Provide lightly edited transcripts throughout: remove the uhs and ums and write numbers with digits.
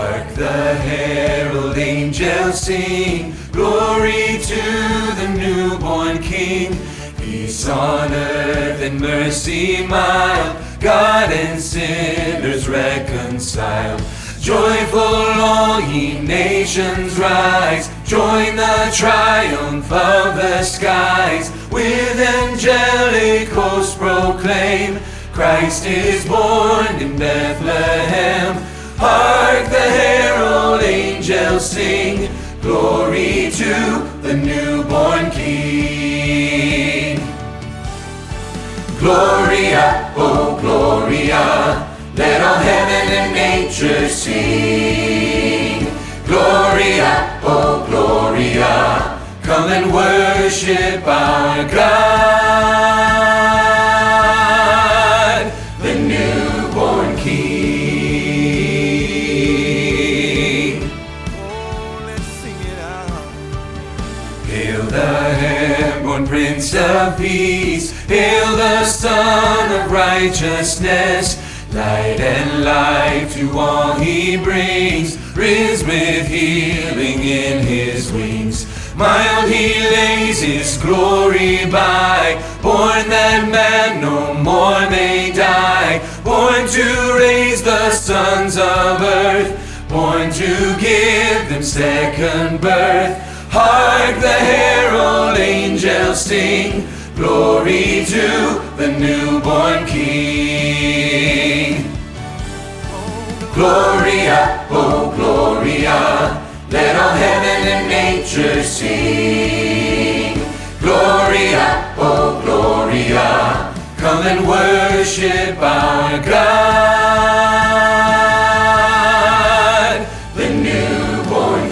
Hark the herald angels sing, glory to the newborn King. Peace on earth and mercy mild, God and sinners reconciled. Joyful all ye nations rise, join the triumph of the skies. With angelic hosts proclaim, Christ is born in Bethlehem. Hark the herald angels sing, glory to the newborn King. Gloria, oh Gloria, let all heaven and nature sing. Gloria, oh Gloria, come and worship our God, the newborn King. Oh, let's sing it out. Hail the heaven-born Prince of Peace, hail the Son of Righteousness. Light and life to all he brings, risen with healing in his wings. Mild he lays his glory by, born that man no more may die. Born to raise the sons of earth, born to give them second birth. Hark the herald angels sing, glory to the newborn King. Gloria, oh Gloria, let all heaven and nature sing. Gloria, oh Gloria, come and worship our God, the newborn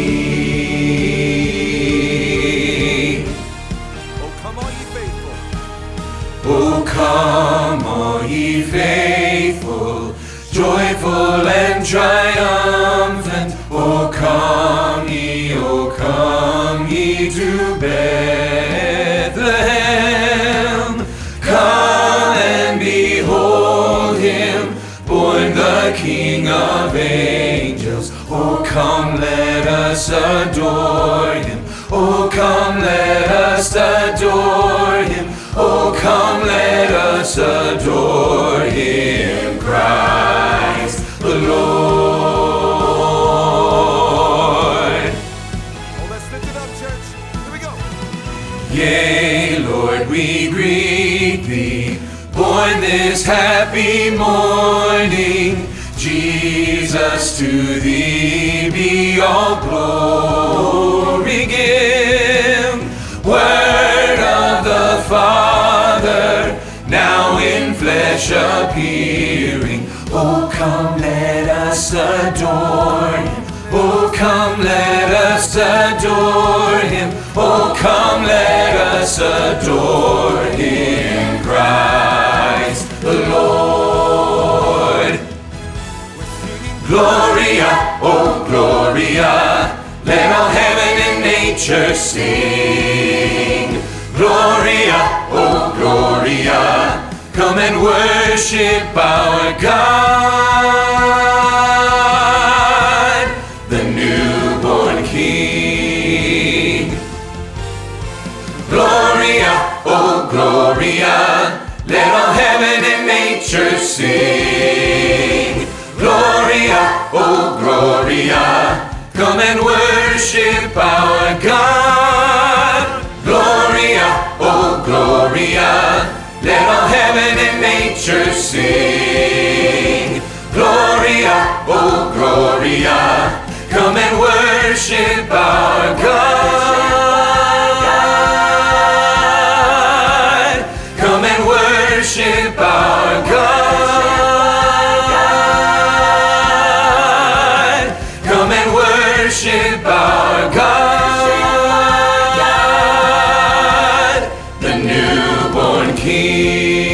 King. Oh, come all ye faithful. Oh, come all ye faithful, joyful and triumphant. Oh, come ye to Bethlehem. Come and behold him, born the King of angels. Oh, come, let us adore him. Oh, come, let us adore him. Oh, come, let us adore him, Christ the Lord. Oh, let's lift it up, church. Here we go. Yea, Lord, we greet thee, born this happy morning. Jesus, to thee be all glory given. Word of the Father, now in flesh appearing. Oh, come, let us adore him. Oh, come, let us adore him. Oh, come, let us adore him, Christ the Lord. We're singing Gloria, oh Gloria, let all heaven and nature sing. Gloria, oh Gloria, come and worship our God, the newborn King. Gloria, oh Gloria, let all heaven and nature sing. Gloria, oh Gloria, come and worship our God. Gloria, oh Gloria, let all heaven and nature sing. Gloria, oh Gloria, come and worship our God. Come and worship our God. Come and worship our God, the newborn King.